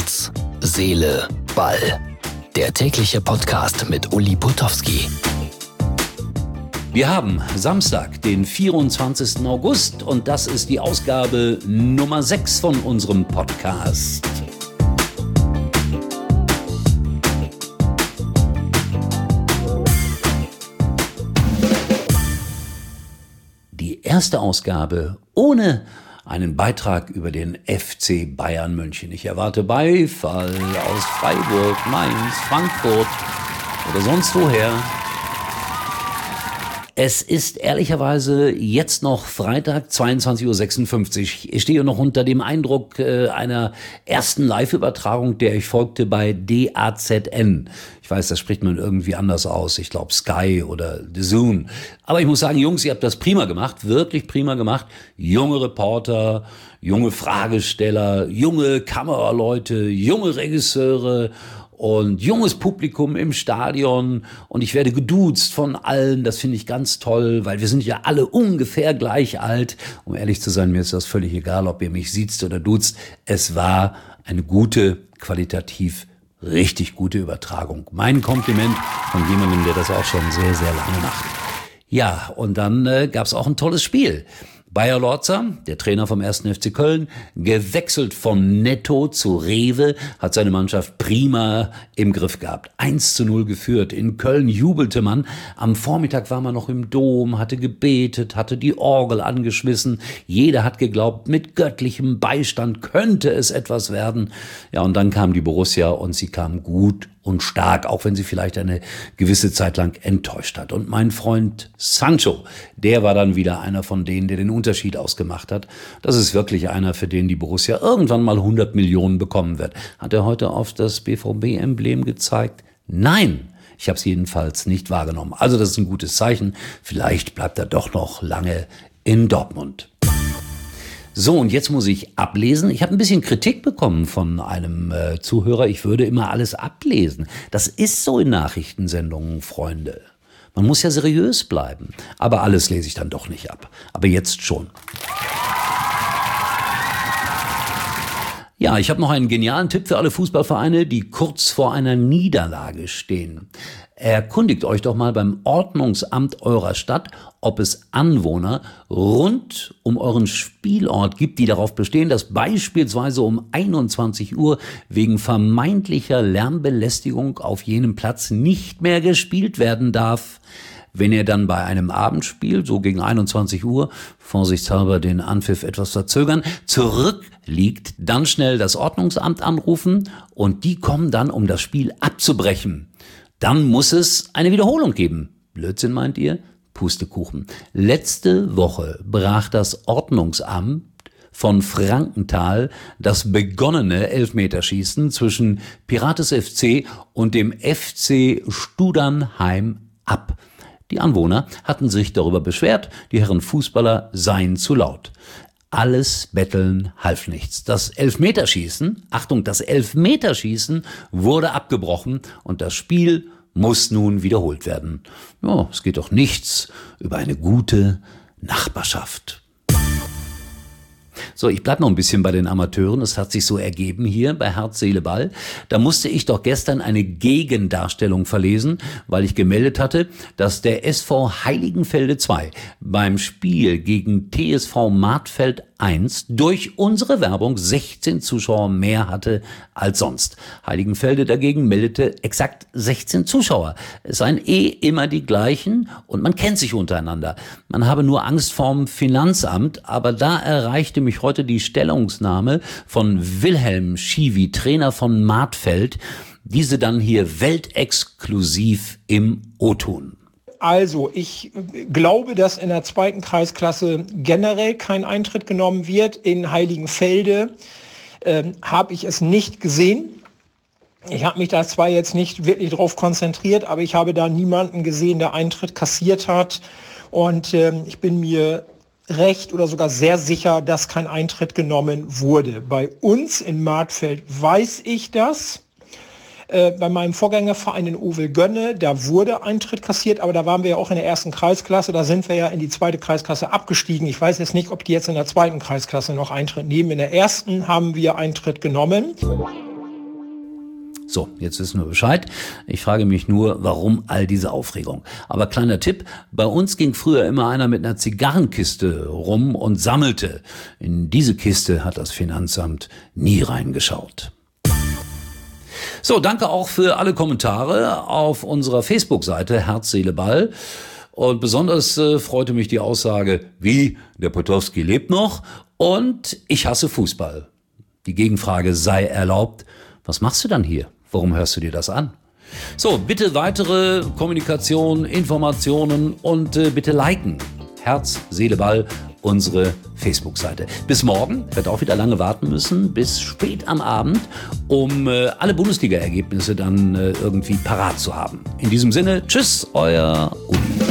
Herz, Seele, Ball. Der tägliche Podcast mit Uli Putowski. Wir haben Samstag, den 24. August und das ist die Ausgabe Nummer 6 von unserem Podcast. Die erste Ausgabe ohne einen Beitrag über den FC Bayern München. Ich erwarte Beifall aus Freiburg, Mainz, Frankfurt oder sonst woher. Es ist ehrlicherweise jetzt noch Freitag, 22.56 Uhr. Ich stehe noch unter dem Eindruck einer ersten Live-Übertragung, der ich folgte bei DAZN. Ich weiß, das spricht man irgendwie anders aus. Ich glaube Sky oder The Zone. Aber ich muss sagen, Jungs, ihr habt das prima gemacht, wirklich prima gemacht. Junge Reporter, junge Fragesteller, junge Kameraleute, junge Regisseure und junges Publikum im Stadion und ich werde geduzt von allen, das finde ich ganz toll, weil wir sind ja alle ungefähr gleich alt. Um ehrlich zu sein, mir ist das völlig egal, ob ihr mich siezt oder duzt. Es war eine gute, qualitativ richtig gute Übertragung. Mein Kompliment von jemandem, der das auch schon sehr, sehr lange macht. Ja, und dann gab's auch ein tolles Spiel. Bayer Lorzer, der Trainer vom 1. FC Köln, gewechselt von Netto zu Rewe, hat seine Mannschaft prima im Griff gehabt. 1:0 geführt. In Köln jubelte man. Am Vormittag war man noch im Dom, hatte gebetet, hatte die Orgel angeschmissen. Jeder hat geglaubt, mit göttlichem Beistand könnte es etwas werden. Ja, und dann kam die Borussia und sie kam gut und stark, auch wenn sie vielleicht eine gewisse Zeit lang enttäuscht hat. Und mein Freund Sancho, der war dann wieder einer von denen, der den Unterschied ausgemacht hat. Das ist wirklich einer, für den die Borussia irgendwann mal 100 Millionen bekommen wird. Hat er heute auf das BVB-Emblem gezeigt? Nein, ich habe es jedenfalls nicht wahrgenommen. Also das ist ein gutes Zeichen. Vielleicht bleibt er doch noch lange in Dortmund. So, und jetzt muss ich ablesen. Ich habe ein bisschen Kritik bekommen von einem Zuhörer. Ich würde immer alles ablesen. Das ist so in Nachrichtensendungen, Freunde. Man muss ja seriös bleiben. Aber alles lese ich dann doch nicht ab. Aber jetzt schon. Ja, ich habe noch einen genialen Tipp für alle Fußballvereine, die kurz vor einer Niederlage stehen. Erkundigt euch doch mal beim Ordnungsamt eurer Stadt, ob es Anwohner rund um euren Spielort gibt, die darauf bestehen, dass beispielsweise um 21 Uhr wegen vermeintlicher Lärmbelästigung auf jenem Platz nicht mehr gespielt werden darf. Wenn ihr dann bei einem Abendspiel, so gegen 21 Uhr, vorsichtshalber den Anpfiff etwas verzögern, zurückliegt, dann schnell das Ordnungsamt anrufen und die kommen dann, um das Spiel abzubrechen. Dann muss es eine Wiederholung geben. Blödsinn meint ihr? Pustekuchen. Letzte Woche brach das Ordnungsamt von Frankenthal das begonnene Elfmeterschießen zwischen Pirates FC und dem FC Studernheim ab. Die Anwohner hatten sich darüber beschwert, die Herren Fußballer seien zu laut. Alles Betteln half nichts. Das Elfmeterschießen, Achtung, das Elfmeterschießen wurde abgebrochen und das Spiel muss nun wiederholt werden. Ja, es geht doch nichts über eine gute Nachbarschaft. So, ich bleib noch ein bisschen bei den Amateuren. Es hat sich so ergeben hier bei Herz, Seele, Ball. Da musste ich doch gestern eine Gegendarstellung verlesen, weil ich gemeldet hatte, dass der SV Heiligenfelde 2 beim Spiel gegen TSV Martfeld 1 durch unsere Werbung 16 Zuschauer mehr hatte als sonst. Heiligenfelde dagegen meldete exakt 16 Zuschauer. Es seien immer die gleichen und man kennt sich untereinander. Man habe nur Angst vorm Finanzamt, aber da erreichte mich heute die Stellungnahme von Wilhelm Schiwi, Trainer von Martfeld, diese dann hier weltexklusiv im O-Ton. Also, ich glaube, dass in der zweiten Kreisklasse generell kein Eintritt genommen wird. In Heiligenfelde habe ich es nicht gesehen. Ich habe mich da zwar jetzt nicht wirklich drauf konzentriert, aber ich habe da niemanden gesehen, der Eintritt kassiert hat. Und ich bin mir recht oder sogar sehr sicher, dass kein Eintritt genommen wurde. Bei uns in Martfeld weiß ich das. Bei meinem Vorgängerverein in Ovelgönne, da wurde Eintritt kassiert, aber da waren wir ja auch in der ersten Kreisklasse, da sind wir ja in die zweite Kreisklasse abgestiegen. Ich weiß jetzt nicht, ob die jetzt in der zweiten Kreisklasse noch Eintritt nehmen. In der ersten haben wir Eintritt genommen. So, jetzt wissen wir Bescheid. Ich frage mich nur, warum all diese Aufregung? Aber kleiner Tipp, bei uns ging früher immer einer mit einer Zigarrenkiste rum und sammelte. In diese Kiste hat das Finanzamt nie reingeschaut. So, danke auch für alle Kommentare auf unserer Facebook-Seite Herz, Seele, Ball. Und besonders freute mich die Aussage, wie, der Potowski lebt noch und ich hasse Fußball. Die Gegenfrage sei erlaubt, was machst du dann hier? Warum hörst du dir das an? So, bitte weitere Kommunikation, Informationen und bitte liken. Herz, Seele, Ball, unsere Facebook-Seite. Bis morgen, wird auch wieder lange warten müssen, bis spät am Abend, um alle Bundesliga-Ergebnisse dann irgendwie parat zu haben. In diesem Sinne, tschüss, euer Uli.